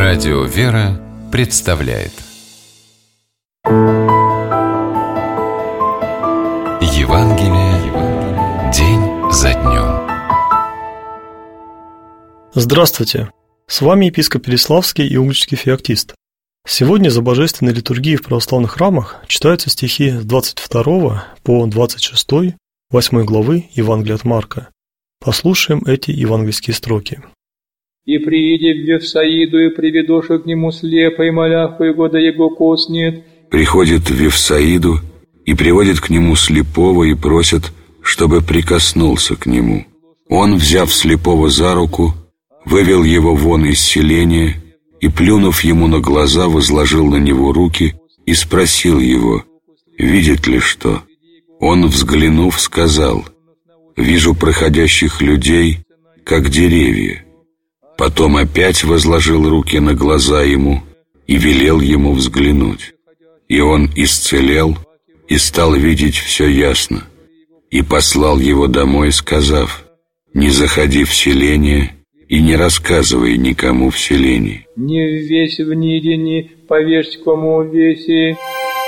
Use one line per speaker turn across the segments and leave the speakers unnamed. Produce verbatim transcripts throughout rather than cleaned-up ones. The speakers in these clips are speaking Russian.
Радио «Вера» представляет Евангелие день за днем.
Здравствуйте! С вами епископ Переславский и Угличский феоктист. Сегодня за божественной литургией в православных храмах читаются стихи с двадцать второго по двадцать шестой, восьмой главы Евангелия от Марка. Послушаем эти евангельские строки.
«И прииди в Вифсаиду, и приведоши к нему слепо, и моляху его, да его коснет».
Приходит в Вифсаиду и приводит к нему слепого и просит, чтобы прикоснулся к нему. Он, взяв слепого за руку, вывел его вон из селения и, плюнув ему на глаза, возложил на него руки и спросил его, видит ли что. Он, взглянув, сказал, «Вижу проходящих людей, как деревья». Потом опять возложил руки на глаза ему и велел ему взглянуть. И он исцелел и стал видеть все ясно. И послал его домой, сказав, «Не заходи в селение и не рассказывай никому в селении».
«Не весь в ниде, не повесь кому веси».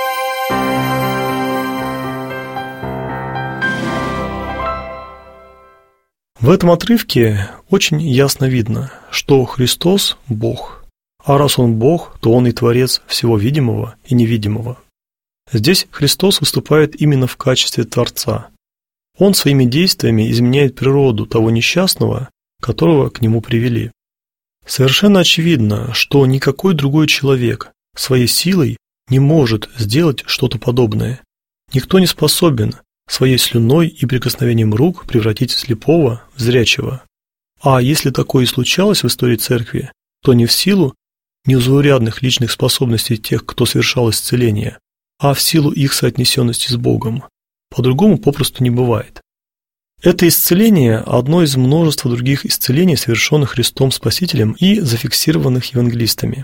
В этом отрывке очень ясно видно, что Христос – Бог, а раз Он Бог, то Он и Творец всего видимого и невидимого. Здесь Христос выступает именно в качестве Творца. Он своими действиями изменяет природу того несчастного, которого к Нему привели. Совершенно очевидно, что никакой другой человек своей силой не может сделать что-то подобное. Никто не способен своей слюной и прикосновением рук превратить слепого в зрячего. А если такое и случалось в истории Церкви, то не в силу незаурядных личных способностей тех, кто совершал исцеление, а в силу их соотнесенности с Богом. По-другому попросту не бывает. Это исцеление – одно из множества других исцелений, совершенных Христом Спасителем и зафиксированных евангелистами.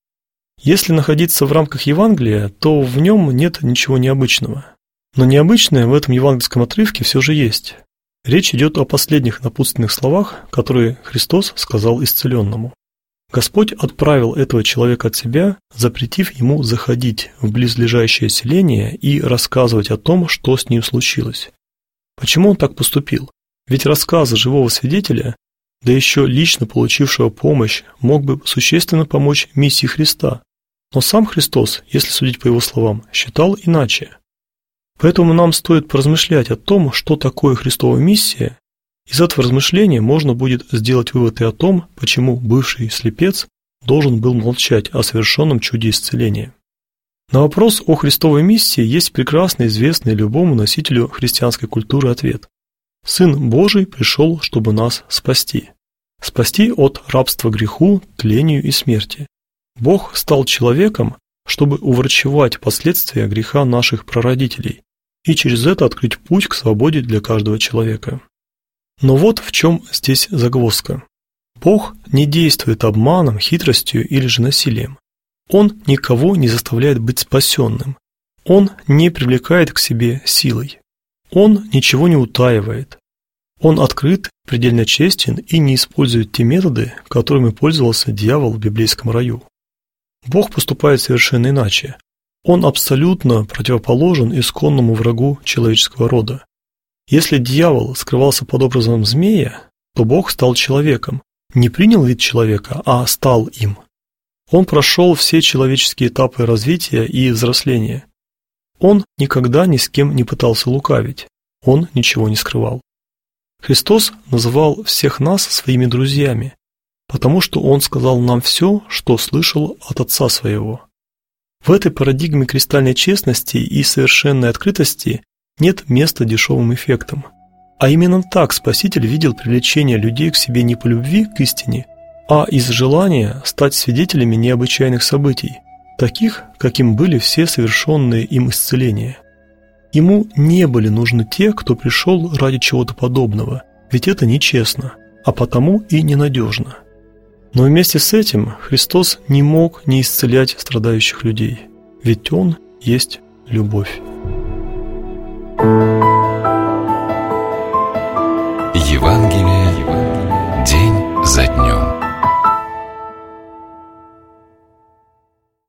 Если находиться в рамках Евангелия, то в нем нет ничего необычного. Но необычное в этом евангельском отрывке все же есть. Речь идет о последних напутственных словах, которые Христос сказал исцеленному. Господь отправил этого человека от себя, запретив ему заходить в близлежащее селение и рассказывать о том, что с ним случилось. Почему он так поступил? Ведь рассказы живого свидетеля, да еще лично получившего помощь, мог бы существенно помочь миссии Христа. Но сам Христос, если судить по его словам, считал иначе. Поэтому нам стоит поразмышлять о том, что такое Христова миссия. Из этого размышления можно будет сделать вывод и о том, почему бывший слепец должен был молчать о совершенном чуде исцеления. На вопрос о Христовой миссии есть прекрасно известный любому носителю христианской культуры ответ. Сын Божий пришел, чтобы нас спасти. Спасти от рабства греху, тлению и смерти. Бог стал человеком, чтобы уврачевать последствия греха наших прародителей и через это открыть путь к свободе для каждого человека. Но вот в чем здесь загвоздка. Бог не действует обманом, хитростью или же насилием. Он никого не заставляет быть спасенным. Он не привлекает к себе силой. Он ничего не утаивает. Он открыт, предельно честен и не использует те методы, которыми пользовался дьявол в библейском раю. Бог поступает совершенно иначе. Он абсолютно противоположен исконному врагу человеческого рода. Если дьявол скрывался под образом змея, то Бог стал человеком, не принял вид человека, а стал им. Он прошел все человеческие этапы развития и взросления. Он никогда ни с кем не пытался лукавить, он ничего не скрывал. Христос называл всех нас своими друзьями, потому что Он сказал нам все, что слышал от Отца Своего. В этой парадигме кристальной честности и совершенной открытости нет места дешевым эффектам. А именно так Спаситель видел привлечение людей к себе не по любви к истине, а из желания стать свидетелями необычайных событий, таких, каким были все совершенные им исцеления. Ему не были нужны те, кто пришел ради чего-то подобного, ведь это нечестно, а потому и ненадежно. Но вместе с этим Христос не мог не исцелять страдающих людей, ведь Он есть любовь.